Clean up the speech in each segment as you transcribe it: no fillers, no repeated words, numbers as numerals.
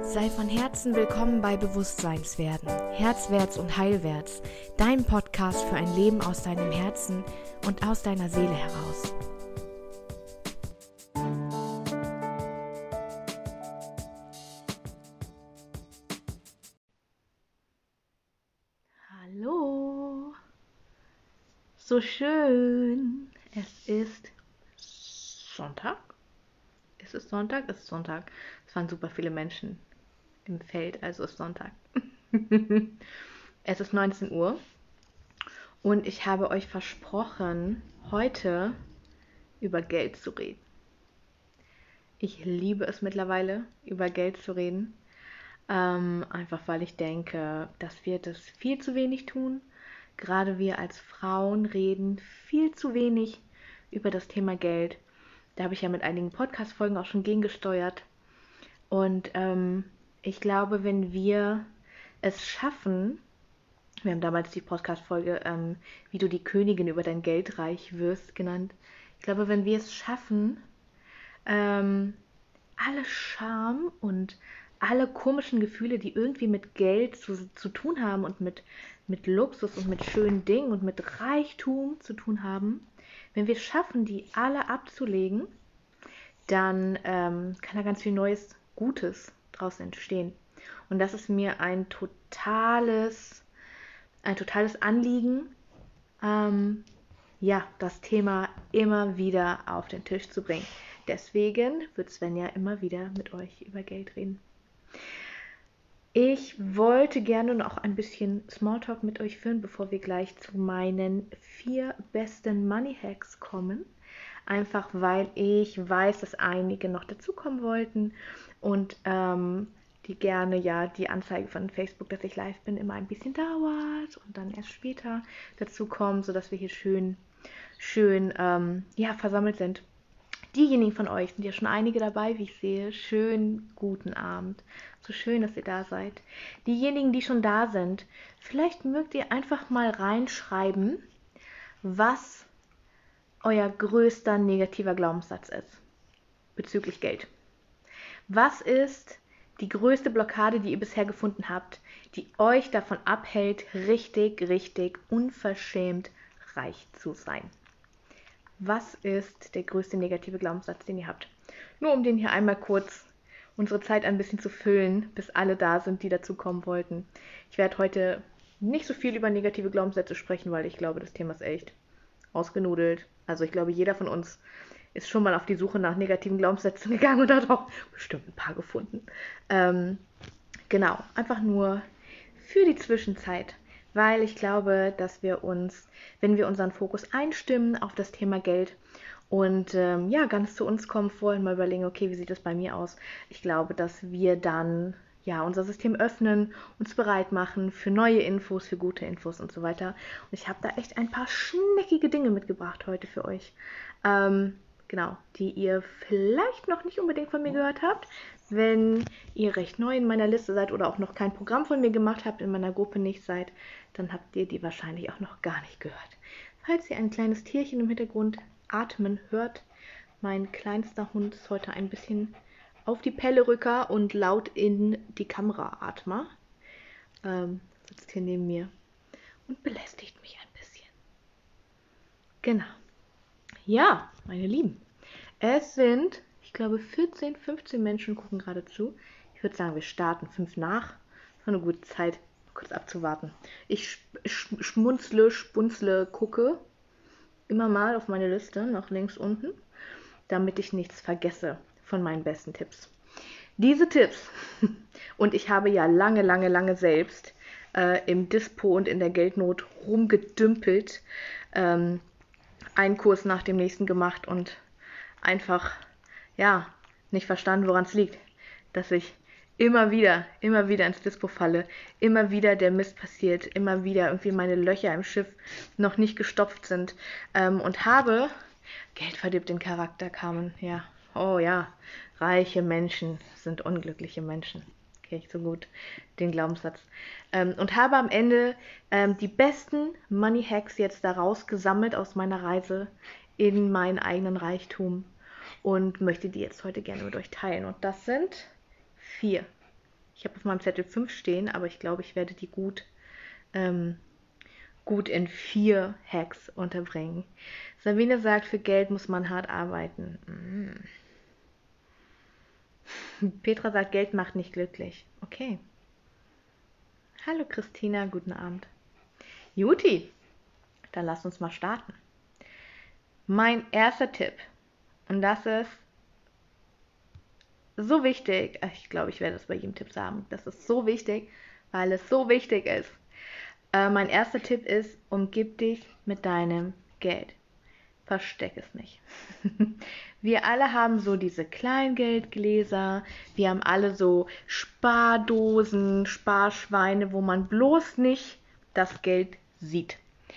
Sei von Herzen willkommen bei Bewusstseinswerden, Herzwärts und Heilwärts, dein Podcast für ein Leben aus deinem Herzen und aus deiner Seele heraus. Hallo, so schön, es ist Sonntag. Ist es Sonntag? Es ist Sonntag. Es waren super viele Menschen im Feld, also ist Sonntag. Es ist 19 Uhr und ich habe euch versprochen, heute über Geld zu reden. Ich liebe es mittlerweile, über Geld zu reden. Einfach weil ich denke, dass wir das viel zu wenig tun. Gerade wir als Frauen reden viel zu wenig über das Thema Geld. Da habe ich ja mit einigen Podcast-Folgen auch schon gegengesteuert. Und ich glaube, wenn wir es schaffen, wir haben damals die Podcast-Folge, wie du die Königin über dein Geld reich wirst, genannt. Ich glaube, wenn wir es schaffen, alle Scham und alle komischen Gefühle, die irgendwie mit Geld zu tun haben und mit Luxus und mit schönen Dingen und mit Reichtum zu tun haben, wenn wir es schaffen, die alle abzulegen, dann kann da ganz viel Neues, Gutes draus entstehen. Und das ist mir ein totales Anliegen, das Thema immer wieder auf den Tisch zu bringen. Deswegen wird Svenja immer wieder mit euch über Geld reden. Ich wollte gerne noch ein bisschen Smalltalk mit euch führen, bevor wir gleich zu meinen 4 besten Money Hacks kommen. Einfach weil ich weiß, dass einige noch dazukommen wollten und die gerne die Anzeige von Facebook, dass ich live bin, immer ein bisschen dauert und dann erst später dazukommen, sodass wir hier schön versammelt sind. Diejenigen von euch, sind ja schon einige dabei, wie ich sehe, schönen guten Abend. So schön, dass ihr da seid. Diejenigen, die schon da sind, vielleicht mögt ihr einfach mal reinschreiben, was euer größter negativer Glaubenssatz ist bezüglich Geld. Was ist die größte Blockade, die ihr bisher gefunden habt, die euch davon abhält, richtig unverschämt reich zu sein? Was ist der größte negative Glaubenssatz, den ihr habt? Nur um den hier einmal kurz unsere Zeit ein bisschen zu füllen, bis alle da sind, die dazukommen wollten. Ich werde heute nicht so viel über negative Glaubenssätze sprechen, weil ich glaube, das Thema ist echt ausgenudelt. Also ich glaube, jeder von uns ist schon mal auf die Suche nach negativen Glaubenssätzen gegangen und hat auch bestimmt ein paar gefunden. Genau, einfach nur für die Zwischenzeit, weil ich glaube, dass wir uns, wenn wir unseren Fokus einstimmen auf das Thema Geld und ganz zu uns kommen, vorhin mal überlegen, okay, wie sieht das bei mir aus? Ich glaube, dass wir dann unser System öffnen, uns bereit machen für neue Infos, für gute Infos und so weiter. Und ich habe da echt ein paar schneckige Dinge mitgebracht heute für euch. Die ihr vielleicht noch nicht unbedingt von mir gehört habt. Wenn ihr recht neu in meiner Liste seid oder auch noch kein Programm von mir gemacht habt, in meiner Gruppe nicht seid, dann habt ihr die wahrscheinlich auch noch gar nicht gehört. Falls ihr ein kleines Tierchen im Hintergrund atmen hört, mein kleinster Hund ist heute ein bisschen auf die Pelle-Rücker und laut in die Kamera atmer. Sitzt hier neben mir und belästigt mich ein bisschen. Genau. Ja, meine Lieben, es sind, ich glaube, 14, 15 Menschen gucken gerade zu. Ich würde sagen, wir starten 5 nach. Das war eine gute Zeit, kurz abzuwarten. Ich schmunzle, spunzle, gucke immer mal auf meine Liste nach links unten, damit ich nichts vergesse von meinen besten Tipps. Diese Tipps, und ich habe ja lange selbst im Dispo und in der Geldnot rumgedümpelt, einen Kurs nach dem nächsten gemacht und einfach, nicht verstanden, woran es liegt, dass ich immer wieder ins Dispo falle, immer wieder der Mist passiert, immer wieder irgendwie meine Löcher im Schiff noch nicht gestopft sind und habe, Geld verdirbt den Charakter, Carmen, reiche Menschen sind unglückliche Menschen. Kenne ich so gut, den Glaubenssatz. Und habe am Ende die besten Money Hacks jetzt daraus gesammelt aus meiner Reise in meinen eigenen Reichtum und möchte die jetzt heute gerne mit euch teilen. Und das sind 4. Ich habe auf meinem Zettel 5 stehen, aber ich glaube, ich werde die gut in 4 Hacks unterbringen. Sabine sagt, für Geld muss man hart arbeiten. Petra sagt, Geld macht nicht glücklich. Okay. Hallo Christina, guten Abend. Juti, dann lass uns mal starten. Mein erster Tipp, und das ist so wichtig, ich glaube, ich werde das bei jedem Tipp sagen, das ist so wichtig, weil es so wichtig ist. Mein erster Tipp ist, umgib dich mit deinem Geld. Versteck es nicht. Wir alle haben so diese Kleingeldgläser, wir haben alle so Spardosen, Sparschweine, wo man bloß nicht das Geld sieht.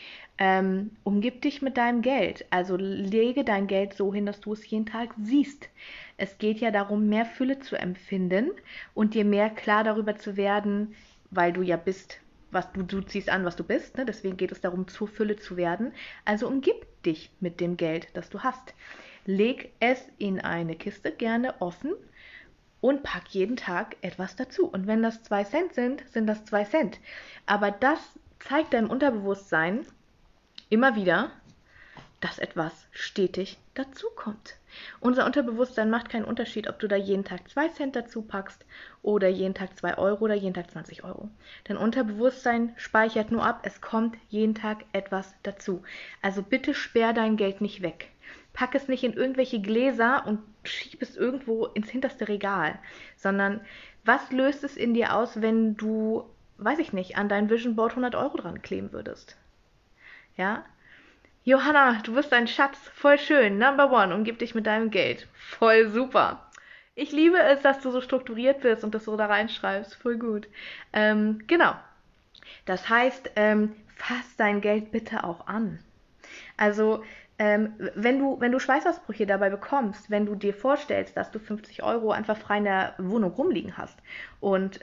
Umgib dich mit deinem Geld, also lege dein Geld so hin, dass du es jeden Tag siehst. Es geht ja darum, mehr Fülle zu empfinden und dir mehr klar darüber zu werden, weil du ja bist, was du ziehst an, was du bist, ne? Deswegen geht es darum, zur Fülle zu werden. Also umgib dich mit dem Geld, das du hast. Leg es in eine Kiste, gerne offen, und pack jeden Tag etwas dazu. Und wenn das 2 Cent sind, sind das 2 Cent. Aber das zeigt deinem Unterbewusstsein immer wieder, dass etwas stetig dazukommt. Unser Unterbewusstsein macht keinen Unterschied, ob du da jeden Tag 2 Cent dazu packst oder jeden Tag 2 Euro oder jeden Tag 20 Euro. Dein Unterbewusstsein speichert nur ab, es kommt jeden Tag etwas dazu. Also bitte sperr dein Geld nicht weg. Pack es nicht in irgendwelche Gläser und schieb es irgendwo ins hinterste Regal, sondern was löst es in dir aus, wenn du, weiß ich nicht, an dein Vision Board 100 Euro dran kleben würdest? Ja? Johanna, du bist ein Schatz. Voll schön. Number one. Umgib dich mit deinem Geld. Voll super. Ich liebe es, dass du so strukturiert bist und das so da reinschreibst. Voll gut. Genau. Das heißt, fass dein Geld bitte auch an. Also, wenn du Schweißausbrüche dabei bekommst, wenn du dir vorstellst, dass du 50 Euro einfach frei in der Wohnung rumliegen hast und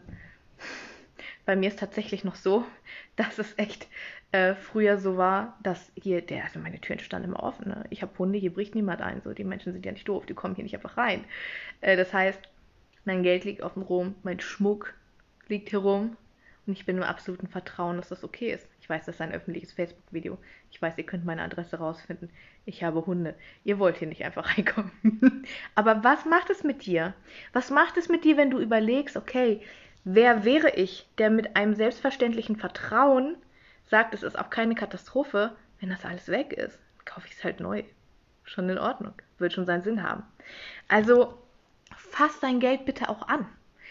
bei mir ist tatsächlich noch so, dass es echt früher so war, dass hier, also meine Türen standen immer offen. Ne? Ich habe Hunde, hier bricht niemand ein. So, die Menschen sind ja nicht doof, die kommen hier nicht einfach rein. Das heißt, mein Geld liegt offen rum, mein Schmuck liegt hier rum und ich bin im absoluten Vertrauen, dass das okay ist. Ich weiß, das ist ein öffentliches Facebook-Video. Ich weiß, ihr könnt meine Adresse rausfinden. Ich habe Hunde. Ihr wollt hier nicht einfach reinkommen. Aber was macht es mit dir? Was macht es mit dir, wenn du überlegst, okay, wer wäre ich, der mit einem selbstverständlichen Vertrauen sagt, es ist auch keine Katastrophe, wenn das alles weg ist? Kaufe ich es halt neu. Schon in Ordnung. Wird schon seinen Sinn haben. Also fass dein Geld bitte auch an.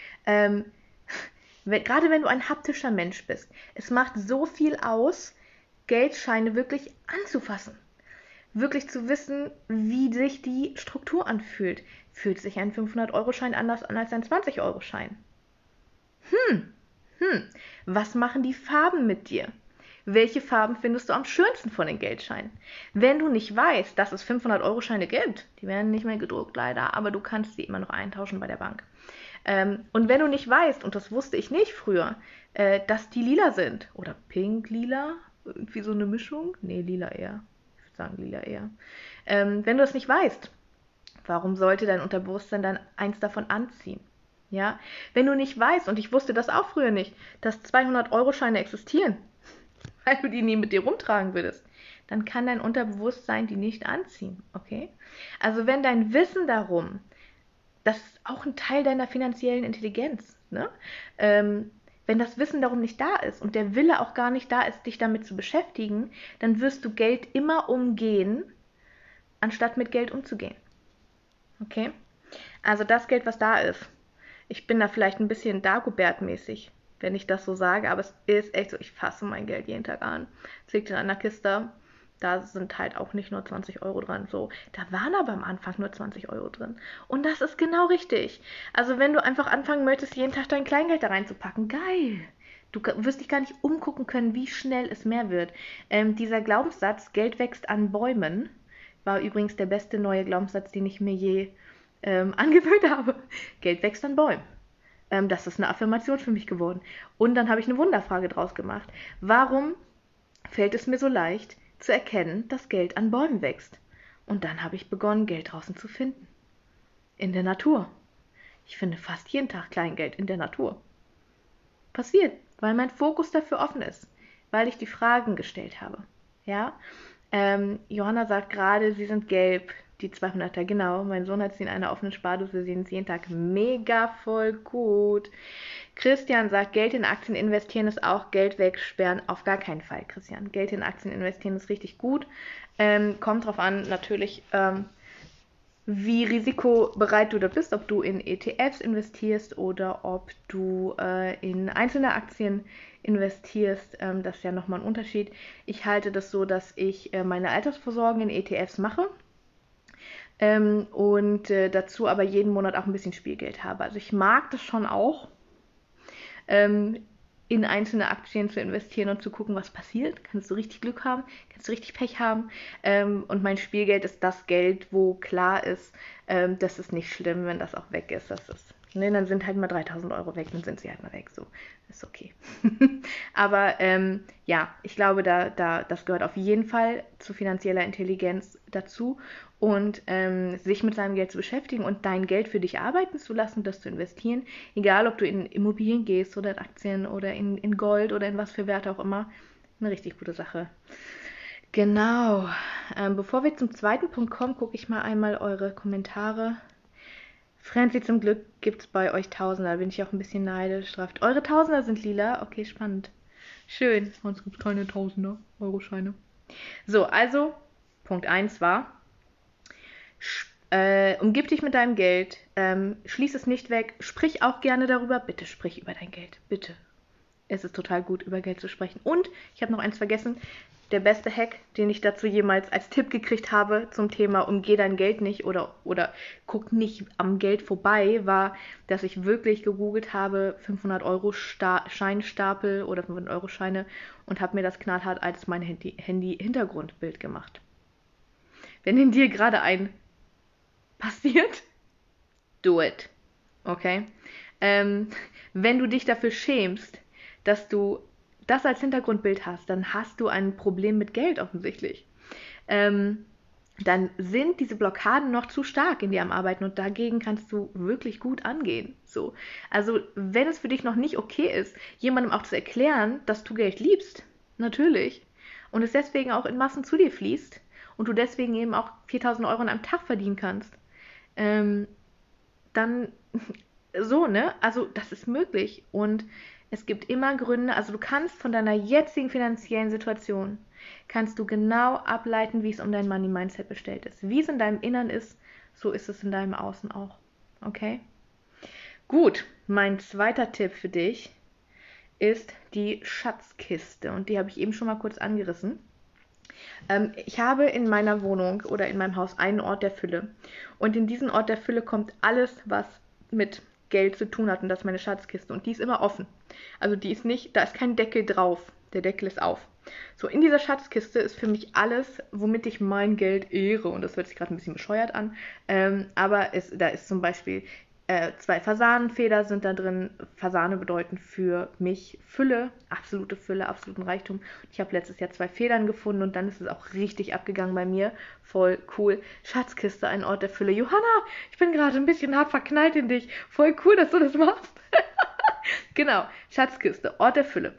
Gerade wenn du ein haptischer Mensch bist. Es macht so viel aus, Geldscheine wirklich anzufassen. Wirklich zu wissen, wie sich die Struktur anfühlt. Fühlt sich ein 500-Euro-Schein anders an als ein 20-Euro-Schein? Was machen die Farben mit dir? Welche Farben findest du am schönsten von den Geldscheinen? Wenn du nicht weißt, dass es 500-Euro-Scheine gibt, die werden nicht mehr gedruckt leider, aber du kannst sie immer noch eintauschen bei der Bank. Und wenn du nicht weißt, und das wusste ich nicht früher, dass die lila sind, oder pink-lila, irgendwie so eine Mischung, nee, lila eher, ich würde sagen lila eher. Wenn du das nicht weißt, warum sollte dein Unterbewusstsein dann eins davon anziehen? Ja, wenn du nicht weißt, und ich wusste das auch früher nicht, dass 200-Euro-Scheine existieren, weil du die nie mit dir rumtragen würdest, dann kann dein Unterbewusstsein die nicht anziehen, okay? Also wenn dein Wissen darum, das ist auch ein Teil deiner finanziellen Intelligenz, ne? Wenn das Wissen darum nicht da ist und der Wille auch gar nicht da ist, dich damit zu beschäftigen, dann wirst du Geld immer umgehen, anstatt mit Geld umzugehen, okay? Also das Geld, was da ist. Ich bin da vielleicht ein bisschen Dagobert-mäßig, wenn ich das so sage, aber es ist echt so, ich fasse mein Geld jeden Tag an. Es liegt in einer Kiste, da sind halt auch nicht nur 20 Euro dran, so. Da waren aber am Anfang nur 20 Euro drin. Und das ist genau richtig. Also wenn du einfach anfangen möchtest, jeden Tag dein Kleingeld da reinzupacken, geil. Du wirst dich gar nicht umgucken können, wie schnell es mehr wird. Dieser Glaubenssatz, Geld wächst an Bäumen, war übrigens der beste neue Glaubenssatz, den ich mir je angewöhnt habe. Geld wächst an Bäumen. Das ist eine Affirmation für mich geworden. Und dann habe ich eine Wunderfrage draus gemacht. Warum fällt es mir so leicht zu erkennen, dass Geld an Bäumen wächst? Und dann habe ich begonnen, Geld draußen zu finden. In der Natur. Ich finde fast jeden Tag Kleingeld in der Natur. Passiert, weil mein Fokus dafür offen ist, weil ich die Fragen gestellt habe. Ja, Johanna sagt gerade, sie sind gelb, die 200er, genau. Mein Sohn hat sie in einer offenen Spardose, wir sehen es jeden Tag mega voll gut. Christian sagt, Geld in Aktien investieren ist auch Geld wegsperren. Auf gar keinen Fall, Christian. Geld in Aktien investieren ist richtig gut. Kommt drauf an, natürlich, wie risikobereit du da bist, ob du in ETFs investierst oder ob du in einzelne Aktien investierst. Das ist ja nochmal ein Unterschied. Ich halte das so, dass ich meine Altersvorsorge in ETFs mache und dazu aber jeden Monat auch ein bisschen Spielgeld habe. Also ich mag das schon auch, in einzelne Aktien zu investieren und zu gucken, was passiert. Kannst du richtig Glück haben, kannst du richtig Pech haben. Und mein Spielgeld ist das Geld, wo klar ist, das ist nicht schlimm, wenn das auch weg ist. Das ist, ne, dann sind halt mal 3.000 Euro weg, dann sind sie halt mal weg. So, ist okay. Aber ja, ich glaube, das gehört auf jeden Fall zu finanzieller Intelligenz dazu. Und sich mit seinem Geld zu beschäftigen und dein Geld für dich arbeiten zu lassen, das zu investieren, egal ob du in Immobilien gehst oder in Aktien oder in Gold oder in was für Werte auch immer, eine richtig gute Sache. Genau. Bevor wir zum zweiten Punkt kommen, gucke ich mal einmal eure Kommentare. Franzi, zum Glück gibt es bei euch Tausender, da bin ich auch ein bisschen neidisch drauf. Eure Tausender sind lila? Okay, spannend. Schön. Sonst gibt es keine Tausender, Euroscheine. So, also, Punkt 1 war, umgib dich mit deinem Geld, schließ es nicht weg, sprich auch gerne darüber, bitte sprich über dein Geld, bitte. Es ist total gut, über Geld zu sprechen. Und, ich habe noch eins vergessen, der beste Hack, den ich dazu jemals als Tipp gekriegt habe zum Thema umgeh dein Geld nicht oder guck nicht am Geld vorbei, war, dass ich wirklich gegoogelt habe, 500-Euro-Scheinstapel oder 500-Euro-Scheine und habe mir das knallhart als mein Handy-Hintergrundbild gemacht. Wenn in dir gerade ein passiert, do it. Okay? Wenn du dich dafür schämst, dass du das als Hintergrundbild hast, dann hast du ein Problem mit Geld offensichtlich. Dann sind diese Blockaden noch zu stark in dir am Arbeiten und dagegen kannst du wirklich gut angehen. So. Also wenn es für dich noch nicht okay ist, jemandem auch zu erklären, dass du Geld liebst, natürlich, und es deswegen auch in Massen zu dir fließt und du deswegen eben auch 4.000 Euro in einem Tag verdienen kannst, dann so, ne? Also das ist möglich und es gibt immer Gründe, also du kannst von deiner jetzigen finanziellen Situation, kannst du genau ableiten, wie es um dein Money-Mindset bestellt ist. Wie es in deinem Innern ist, so ist es in deinem Außen auch. Okay? Gut, mein zweiter Tipp für dich ist die Schatzkiste und die habe ich eben schon mal kurz angerissen. Ich habe in meiner Wohnung oder in meinem Haus einen Ort der Fülle. Und in diesen Ort der Fülle kommt alles, was mit Geld zu tun hat. Und das ist meine Schatzkiste. Und die ist immer offen. Also die ist nicht, da ist kein Deckel drauf. Der Deckel ist auf. So, in dieser Schatzkiste ist für mich alles, womit ich mein Geld ehre. Und das hört sich gerade ein bisschen bescheuert an. Aber da ist zum Beispiel 2 Fasanenfeder sind da drin. Fasane bedeuten für mich Fülle, absoluten Reichtum. Ich habe letztes Jahr 2 Federn gefunden und dann ist es auch richtig abgegangen bei mir. Voll cool. Schatzkiste, ein Ort der Fülle. Johanna, ich bin gerade ein bisschen hart verknallt in dich. Voll cool, dass du das machst. Genau, Schatzkiste, Ort der Fülle.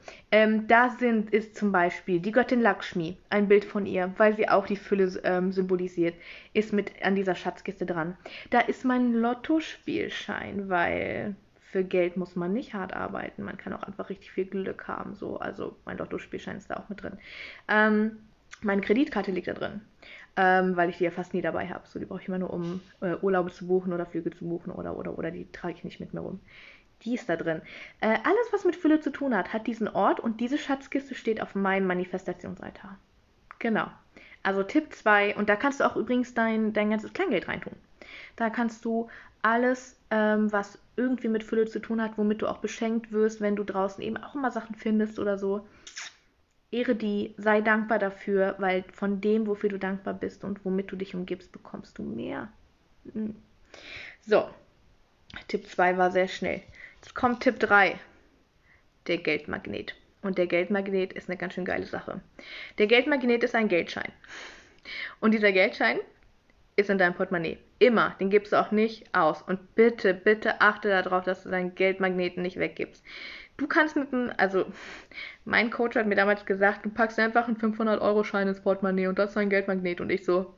Ist zum Beispiel die Göttin Lakshmi, ein Bild von ihr, weil sie auch die Fülle symbolisiert, ist mit an dieser Schatzkiste dran. Da ist mein Lottospielschein, weil für Geld muss man nicht hart arbeiten, man kann auch einfach richtig viel Glück haben. So. Also mein Lottospielschein ist da auch mit drin. Meine Kreditkarte liegt da drin, weil ich die ja fast nie dabei habe. So, die brauche ich immer nur, um Urlaube zu buchen oder Flüge zu buchen oder die trage ich nicht mit mir rum. Die ist da drin. Alles, was mit Fülle zu tun hat, hat diesen Ort und diese Schatzkiste steht auf meinem Manifestationsaltar. Genau. Also Tipp 2, und da kannst du auch übrigens dein ganzes Kleingeld reintun. Da kannst du alles, was irgendwie mit Fülle zu tun hat, womit du auch beschenkt wirst, wenn du draußen eben auch immer Sachen findest oder so. Ehre die, sei dankbar dafür, weil von dem, wofür du dankbar bist und womit du dich umgibst, bekommst du mehr. So, Tipp 2 war sehr schnell. Jetzt kommt Tipp 3, der Geldmagnet. Und der Geldmagnet ist eine ganz schön geile Sache. Der Geldmagnet ist ein Geldschein. Und dieser Geldschein ist in deinem Portemonnaie. Immer. Den gibst du auch nicht aus. Und bitte, bitte achte darauf, dass du deinen Geldmagneten nicht weggibst. Du kannst also mein Coach hat mir damals gesagt, du packst einfach einen 500-Euro-Schein ins Portemonnaie und das ist dein Geldmagnet. Und ich so,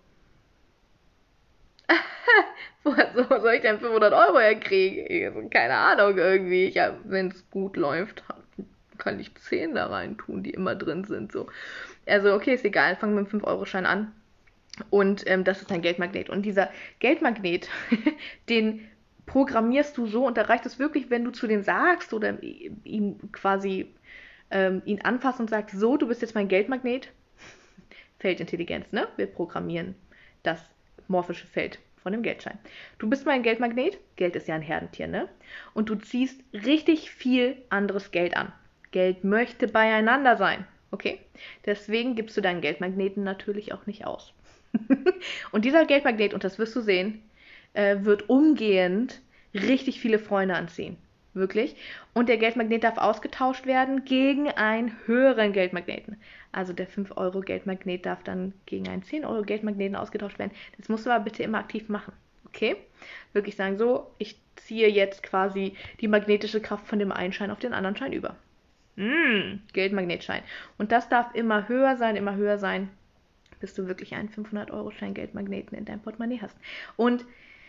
wo soll ich denn 500 Euro herkriegen? Also, keine Ahnung, irgendwie. Ja, wenn es gut läuft, kann ich 10 da rein tun, die immer drin sind. So. Also, okay, ist egal. Fangen wir mit dem 5-Euro-Schein an. Und das ist ein Geldmagnet. Und dieser Geldmagnet, den programmierst du so und da reicht es wirklich, wenn du zu dem sagst oder ihm quasi ihn anfasst und sagst, so, du bist jetzt mein Geldmagnet. Feldintelligenz, ne? Wir programmieren das morphische Feld von dem Geldschein. Du bist mein Geldmagnet. Geld ist ja ein Herdentier, ne? Und du ziehst richtig viel anderes Geld an. Geld möchte beieinander sein, okay? Deswegen gibst du deinen Geldmagneten natürlich auch nicht aus. Und dieser Geldmagnet, und das wirst du sehen, wird umgehend richtig viele Freunde anziehen. Wirklich. Und der Geldmagnet darf ausgetauscht werden gegen einen höheren Geldmagneten. Also der 5-Euro-Geldmagnet darf dann gegen einen 10-Euro-Geldmagneten ausgetauscht werden. Das musst du aber bitte immer aktiv machen. Okay? Wirklich sagen, so, ich ziehe jetzt quasi die magnetische Kraft von dem einen Schein auf den anderen Schein über. Geldmagnetschein. Und das darf immer höher sein, bis du wirklich einen 500-Euro-Schein Geldmagneten in deinem Portemonnaie hast. Und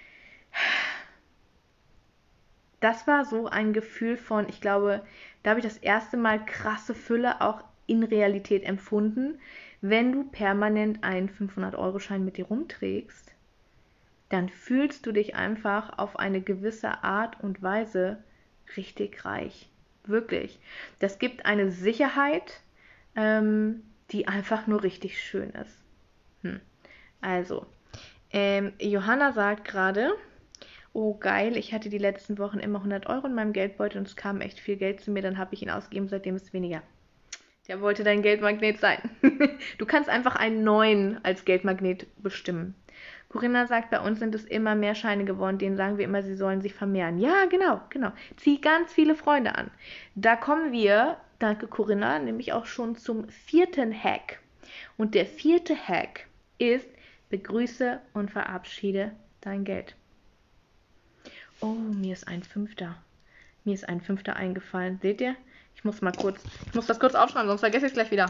das war so ein Gefühl von, ich glaube, da habe ich das erste Mal krasse Fülle auch in Realität empfunden. Wenn du permanent einen 500-Euro-Schein mit dir rumträgst, dann fühlst du dich einfach auf eine gewisse Art und Weise richtig reich. Wirklich. Das gibt eine Sicherheit, die einfach nur richtig schön ist. Also, Johanna sagt gerade, oh geil, ich hatte die letzten Wochen immer 100 Euro in meinem Geldbeutel und es kam echt viel Geld zu mir, dann habe ich ihn ausgegeben, seitdem ist es weniger. Der wollte dein Geldmagnet sein. Du kannst einfach einen neuen als Geldmagnet bestimmen. Corinna sagt, bei uns sind es immer mehr Scheine geworden, denen sagen wir immer, sie sollen sich vermehren. Ja, genau. Zieh ganz viele Freunde an. Da kommen wir, danke Corinna, nämlich auch schon zum 4. Hack. Und der 4. Hack ist, begrüße und verabschiede dein Geld. Oh, mir ist ein Fünfter eingefallen. Seht ihr? Ich muss das kurz aufschreiben, sonst vergesse ich es gleich wieder.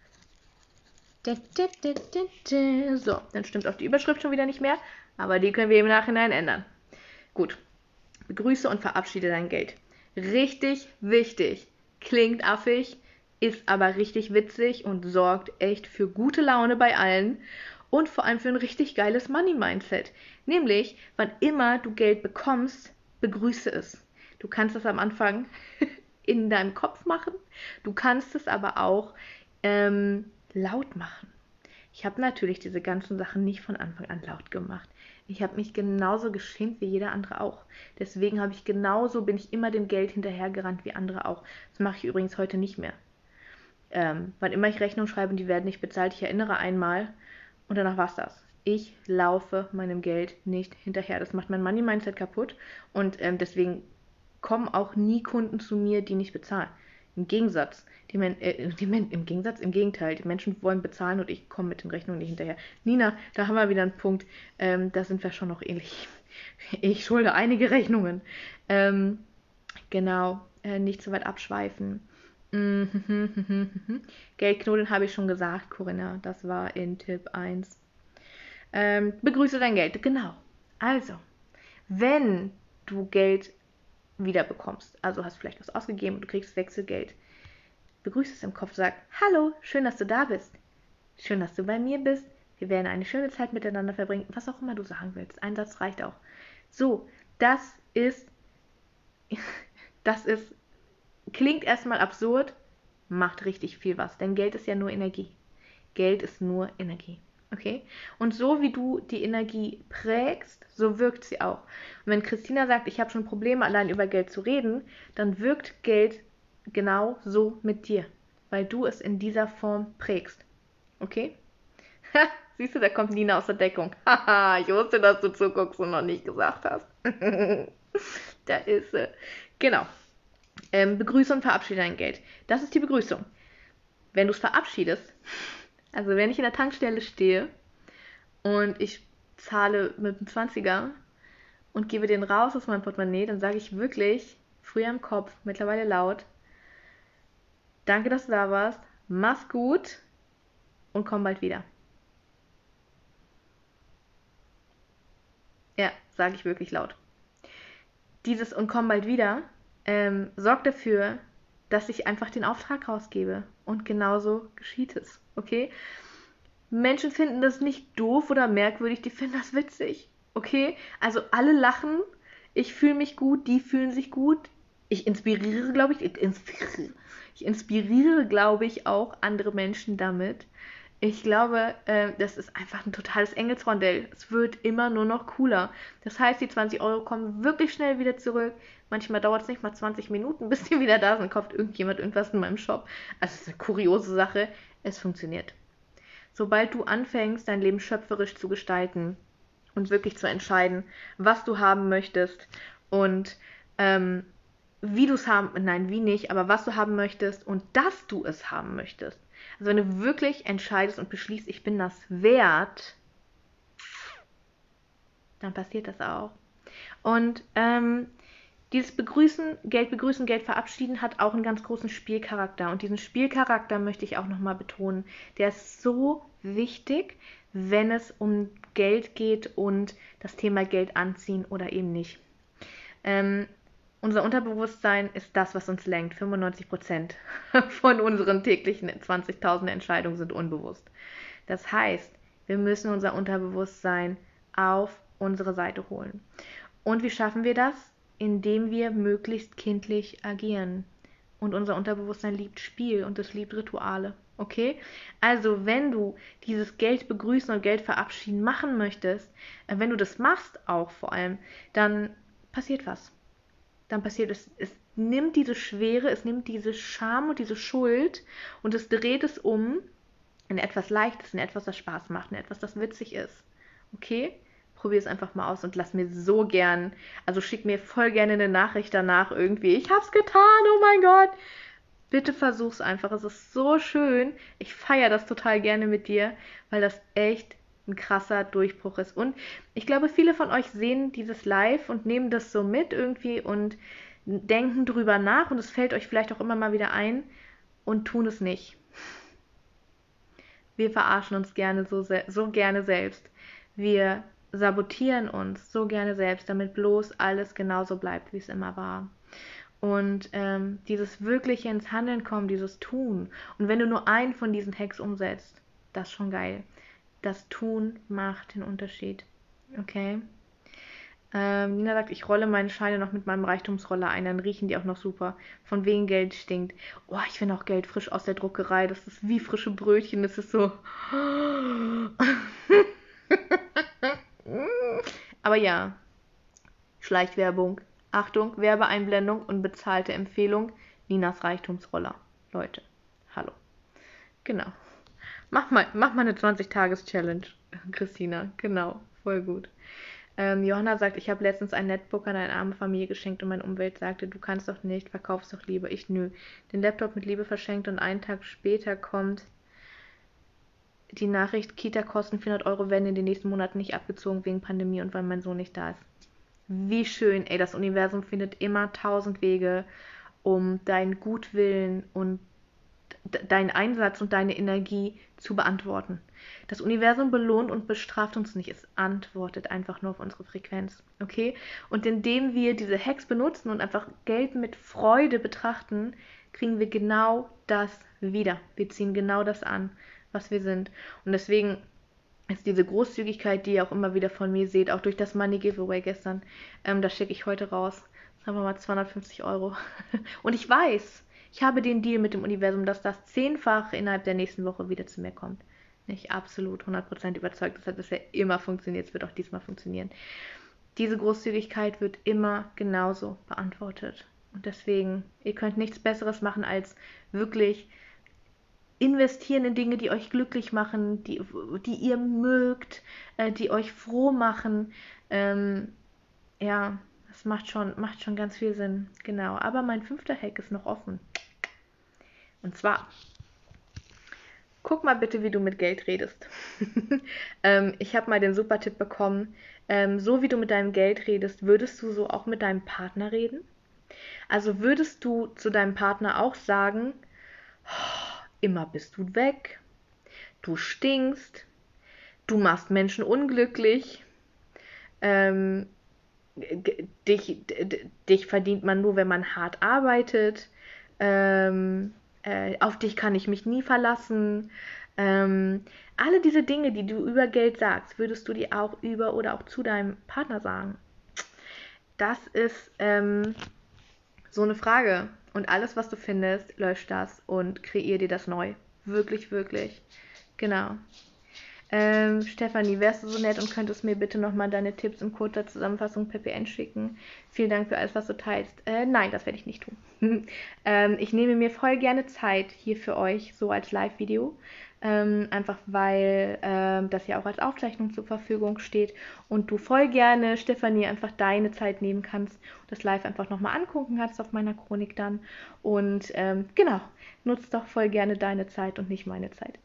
So, dann stimmt auch die Überschrift schon wieder nicht mehr, aber die können wir im Nachhinein ändern. Gut. Begrüße und verabschiede dein Geld. Richtig wichtig. Klingt affig, ist aber richtig witzig und sorgt echt für gute Laune bei allen und vor allem für ein richtig geiles Money-Mindset. Nämlich, wann immer du Geld bekommst, begrüße es. Du kannst das am Anfang in deinem Kopf machen, du kannst es aber auch laut machen. Ich habe natürlich diese ganzen Sachen nicht von Anfang an laut gemacht. Ich habe mich genauso geschämt wie jeder andere auch. Deswegen bin ich immer dem Geld hinterhergerannt wie andere auch. Das mache ich übrigens heute nicht mehr. Wann immer ich Rechnungen schreibe und die werden nicht bezahlt, ich erinnere einmal und danach war's das. Ich laufe meinem Geld nicht hinterher. Das macht mein Money-Mindset kaputt und deswegen kommen auch nie Kunden zu mir, die nicht bezahlen. Im Gegenteil, die Menschen wollen bezahlen und ich komme mit den Rechnungen nicht hinterher. Nina, da haben wir wieder einen Punkt, da sind wir schon noch ähnlich. Ich schulde einige Rechnungen. Genau, nicht zu weit abschweifen. Geldknuddeln habe ich schon gesagt, Corinna, das war in Tipp 1. Begrüße dein Geld, genau. Also, wenn du Geld wieder bekommst, also hast vielleicht was ausgegeben und du kriegst Wechselgeld, begrüße es im Kopf, sag, hallo, schön, dass du da bist, schön, dass du bei mir bist, wir werden eine schöne Zeit miteinander verbringen, was auch immer du sagen willst, ein Satz reicht auch. So, das klingt erstmal absurd, macht richtig viel was, denn Geld ist ja nur Energie. Geld ist nur Energie. Okay? Und so wie du die Energie prägst, so wirkt sie auch. Und wenn Christina sagt, ich habe schon Probleme, allein über Geld zu reden, dann wirkt Geld genau so mit dir, weil du es in dieser Form prägst. Okay? Siehst du, da kommt Nina aus der Deckung. Haha, ich wusste, dass du zuguckst und noch nicht gesagt hast. Da ist sie. Genau. Begrüße und verabschiede dein Geld. Das ist die Begrüßung. Wenn du es verabschiedest, also wenn ich in der Tankstelle stehe und ich zahle mit einem 20er und gebe den raus aus meinem Portemonnaie, dann sage ich wirklich, früher im Kopf, mittlerweile laut, danke, dass du da warst, mach's gut und komm bald wieder. Ja, sage ich wirklich laut. Dieses und komm bald wieder sorgt dafür, dass ich einfach den Auftrag rausgebe. Und genauso geschieht es, okay? Menschen finden das nicht doof oder merkwürdig, die finden das witzig, okay? Also alle lachen, ich fühle mich gut, die fühlen sich gut. Ich inspiriere, glaube glaube ich, auch andere Menschen damit. Ich glaube, das ist einfach ein totales Engelsrondell. Es wird immer nur noch cooler. Das heißt, die 20 € kommen wirklich schnell wieder zurück. Manchmal dauert es nicht mal 20 Minuten, bis die wieder da sind, kauft irgendjemand irgendwas in meinem Shop. Also es ist eine kuriose Sache. Es funktioniert. Sobald du anfängst, dein Leben schöpferisch zu gestalten und wirklich zu entscheiden, was du haben möchtest und wie du es haben, nein, wie nicht, aber was du haben möchtest und dass du es haben möchtest. Also wenn du wirklich entscheidest und beschließt, ich bin das wert, dann passiert das auch. Und dieses Begrüßen, Geld verabschieden hat auch einen ganz großen Spielcharakter. Und diesen Spielcharakter möchte ich auch nochmal betonen. Der ist so wichtig, wenn es um Geld geht und das Thema Geld anziehen oder eben nicht. Unser Unterbewusstsein ist das, was uns lenkt. 95% von unseren täglichen 20.000 Entscheidungen sind unbewusst. Das heißt, wir müssen unser Unterbewusstsein auf unsere Seite holen. Und wie schaffen wir das? Indem wir möglichst kindlich agieren. Und unser Unterbewusstsein liebt Spiel und es liebt Rituale. Okay? Also, wenn du dieses Geld begrüßen und Geld verabschieden machen möchtest, wenn du das machst auch vor allem, dann passiert was. Dann passiert es nimmt diese Schwere, es nimmt diese Scham und diese Schuld und es dreht es um in etwas Leichtes, in etwas, das Spaß macht, in etwas, das witzig ist. Okay? Probier es einfach mal aus und lass mir so gern, also schick mir voll gerne eine Nachricht danach irgendwie. Ich hab's getan, oh mein Gott. Bitte versuch's einfach. Es ist so schön. Ich feiere das total gerne mit dir, weil das echt ein krasser Durchbruch ist. Und ich glaube, viele von euch sehen dieses Live und nehmen das so mit irgendwie und denken drüber nach und es fällt euch vielleicht auch immer mal wieder ein und tun es nicht. Wir verarschen uns gerne so gerne selbst. Wir sabotieren uns so gerne selbst, damit bloß alles genauso bleibt, wie es immer war. Und dieses wirkliche ins Handeln kommen, dieses Tun. Und wenn du nur einen von diesen Hacks umsetzt, das ist schon geil. Das Tun macht den Unterschied. Okay? Nina sagt, ich rolle meine Scheine noch mit meinem Reichtumsroller ein, dann riechen die auch noch super. Von wegen Geld stinkt. Oh, ich finde auch Geld frisch aus der Druckerei. Das ist wie frische Brötchen. Das ist so. Aber ja, Schleichwerbung. Achtung, Werbeeinblendung und bezahlte Empfehlung. Ninas Reichtumsroller. Leute, hallo. Genau. Mach mal eine 20-Tages-Challenge, Christina. Genau, voll gut. Johanna sagt, ich habe letztens ein Netbook an eine arme Familie geschenkt und meine Umwelt sagte, du kannst doch nicht, verkauf's doch lieber. Ich nö. Den Laptop mit Liebe verschenkt und einen Tag später kommt die Nachricht, Kita-Kosten 400 € werden in den nächsten Monaten nicht abgezogen wegen Pandemie und weil mein Sohn nicht da ist. Wie schön, ey, das Universum findet immer 1000 Wege, um deinen Gutwillen und deinen Einsatz und deine Energie zu beantworten. Das Universum belohnt und bestraft uns nicht, es antwortet einfach nur auf unsere Frequenz, okay? Und indem wir diese Hacks benutzen und einfach Geld mit Freude betrachten, kriegen wir genau das wieder. Wir ziehen genau das an, was wir sind. Und deswegen ist diese Großzügigkeit, die ihr auch immer wieder von mir seht, auch durch das Money Giveaway gestern, das schicke ich heute raus. Sagen wir mal 250 €. Und ich weiß, ich habe den Deal mit dem Universum, dass das 10-fach innerhalb der nächsten Woche wieder zu mir kommt. Nicht absolut 100% überzeugt, das hat bisher immer funktioniert, es wird auch diesmal funktionieren. Diese Großzügigkeit wird immer genauso beantwortet. Und deswegen, ihr könnt nichts Besseres machen, als wirklich investieren in Dinge, die euch glücklich machen, die ihr mögt, die euch froh machen. Ja, das macht schon ganz viel Sinn. Genau. Aber mein 5. Hack ist noch offen. Und zwar Guck mal bitte, wie du mit Geld redest. Ich habe mal den super Tipp bekommen, so wie du mit deinem Geld redest, würdest du so auch mit deinem Partner reden? Also würdest du zu deinem Partner auch sagen, immer bist du weg, du stinkst, du machst Menschen unglücklich, ähm, dich verdient man nur, wenn man hart arbeitet, auf dich kann ich mich nie verlassen. Alle diese Dinge, die du über Geld sagst, würdest du die auch über oder auch zu deinem Partner sagen? Das ist so eine Frage. Und alles, was du findest, lösch das und kreier dir das neu. Wirklich, wirklich. Genau. Stefanie, wärst du so nett und könntest mir bitte nochmal deine Tipps in kurzer Zusammenfassung per PN schicken? Vielen Dank für alles, was du teilst. Nein, das werde ich nicht tun. Ich nehme mir voll gerne Zeit hier für euch, so als Live-Video. Einfach weil das ja auch als Aufzeichnung zur Verfügung steht und du voll gerne, Stefanie, einfach deine Zeit nehmen kannst und das live einfach nochmal angucken kannst auf meiner Chronik dann. Und genau, nutzt doch voll gerne deine Zeit und nicht meine Zeit.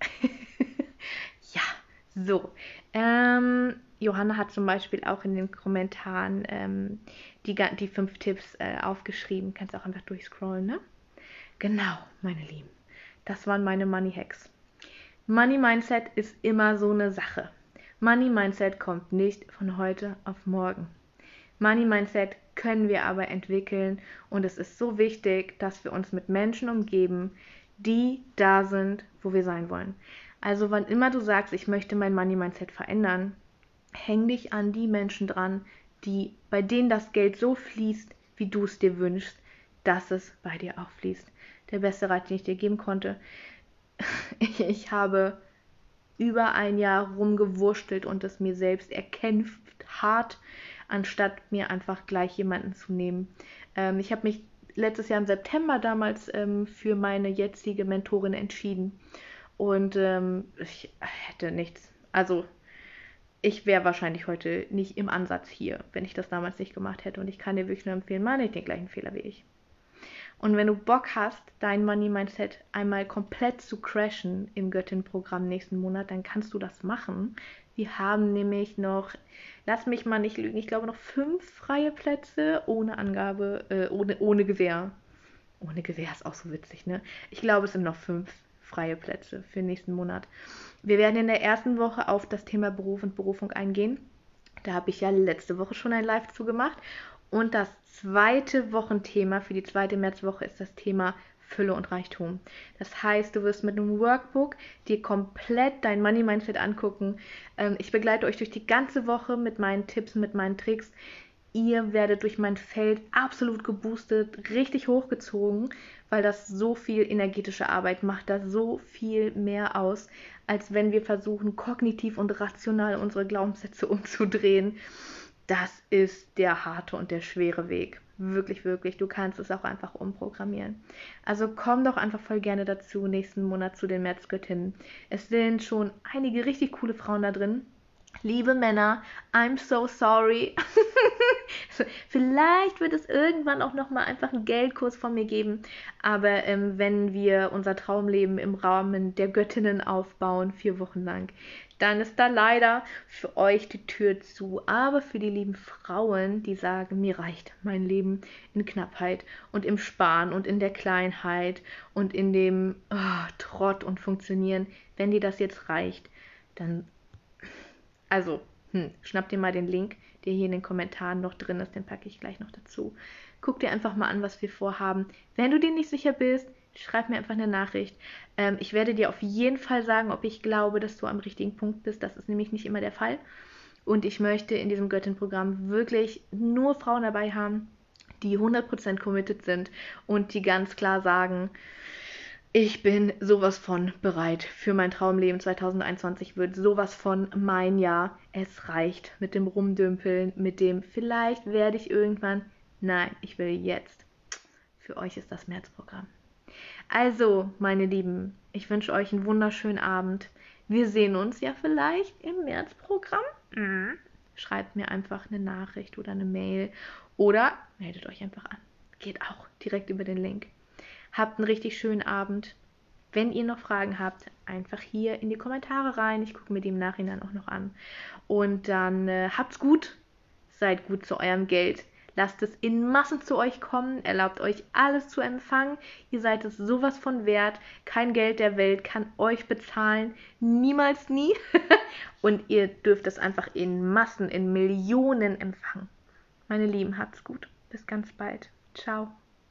Ja, so. Johanna hat zum Beispiel auch in den Kommentaren die 5 Tipps aufgeschrieben. Kannst auch einfach durchscrollen, ne? Genau, meine Lieben. Das waren meine Money Hacks. Money Mindset ist immer so eine Sache. Money Mindset kommt nicht von heute auf morgen. Money Mindset können wir aber entwickeln und es ist so wichtig, dass wir uns mit Menschen umgeben, die da sind, wo wir sein wollen. Also wann immer du sagst, ich möchte mein Money Mindset verändern, häng dich an die Menschen dran, bei denen das Geld so fließt, wie du es dir wünschst, dass es bei dir auch fließt. Der beste Rat, den ich dir geben konnte. Ich habe über ein Jahr rumgewurschtelt und es mir selbst erkämpft, hart, anstatt mir einfach gleich jemanden zu nehmen. Ich habe mich letztes Jahr im September damals für meine jetzige Mentorin entschieden. Und ich hätte nichts. Also ich wäre wahrscheinlich heute nicht im Ansatz hier, wenn ich das damals nicht gemacht hätte. Und ich kann dir wirklich nur empfehlen, mach nicht den gleichen Fehler wie ich. Und wenn du Bock hast, dein Money Mindset einmal komplett zu crashen im Göttin-Programm nächsten Monat, dann kannst du das machen. Wir haben nämlich noch, lass mich mal nicht lügen, ich glaube noch 5 freie Plätze ohne Angabe, ohne Gewähr. Ohne Gewähr ist auch so witzig, ne? Ich glaube, es sind noch 5 freie Plätze für nächsten Monat. Wir werden in der ersten Woche auf das Thema Beruf und Berufung eingehen. Da habe ich ja letzte Woche schon ein Live zu gemacht. Und das zweite Wochenthema für die zweite Märzwoche ist das Thema Fülle und Reichtum. Das heißt, du wirst mit einem Workbook dir komplett dein Money Mindset angucken. Ich begleite euch durch die ganze Woche mit meinen Tipps, mit meinen Tricks. Ihr werdet durch mein Feld absolut geboostet, richtig hochgezogen, weil das so viel energetische Arbeit macht, da so viel mehr aus, als wenn wir versuchen, kognitiv und rational unsere Glaubenssätze umzudrehen. Das ist der harte und der schwere Weg. Wirklich, wirklich. Du kannst es auch einfach umprogrammieren. Also komm doch einfach voll gerne dazu, nächsten Monat zu den Märzgöttinnen. Es sind schon einige richtig coole Frauen da drin. Liebe Männer, I'm so sorry. Vielleicht wird es irgendwann auch nochmal einfach einen Geldkurs von mir geben. Aber wenn wir unser Traumleben im Rahmen der Göttinnen aufbauen, 4 Wochen lang, dann ist da leider für euch die Tür zu. Aber für die lieben Frauen, die sagen, mir reicht mein Leben in Knappheit und im Sparen und in der Kleinheit und in dem Trott und Funktionieren, wenn dir das jetzt reicht, dann also, schnapp dir mal den Link, der hier in den Kommentaren noch drin ist, den packe ich gleich noch dazu. Guck dir einfach mal an, was wir vorhaben. Wenn du dir nicht sicher bist, schreib mir einfach eine Nachricht. Ich werde dir auf jeden Fall sagen, ob ich glaube, dass du am richtigen Punkt bist. Das ist nämlich nicht immer der Fall. Und ich möchte in diesem Göttin-Programm wirklich nur Frauen dabei haben, die 100% committed sind und die ganz klar sagen, ich bin sowas von bereit für mein Traumleben. 2021 wird sowas von mein Jahr. Es reicht mit dem Rumdümpeln, mit dem vielleicht werde ich irgendwann. Nein, ich will jetzt. Für euch ist das Märzprogramm. Also, meine Lieben, ich wünsche euch einen wunderschönen Abend. Wir sehen uns ja vielleicht im Märzprogramm. Schreibt mir einfach eine Nachricht oder eine Mail oder meldet euch einfach an. Geht auch direkt über den Link. Habt einen richtig schönen Abend. Wenn ihr noch Fragen habt, einfach hier in die Kommentare rein. Ich gucke mir die im Nachhinein auch noch an. Und dann habt's gut, seid gut zu eurem Geld. Lasst es in Massen zu euch kommen, erlaubt euch alles zu empfangen. Ihr seid es sowas von wert. Kein Geld der Welt kann euch bezahlen. Niemals, nie. Und ihr dürft es einfach in Massen, in Millionen empfangen. Meine Lieben, habt's gut. Bis ganz bald. Ciao.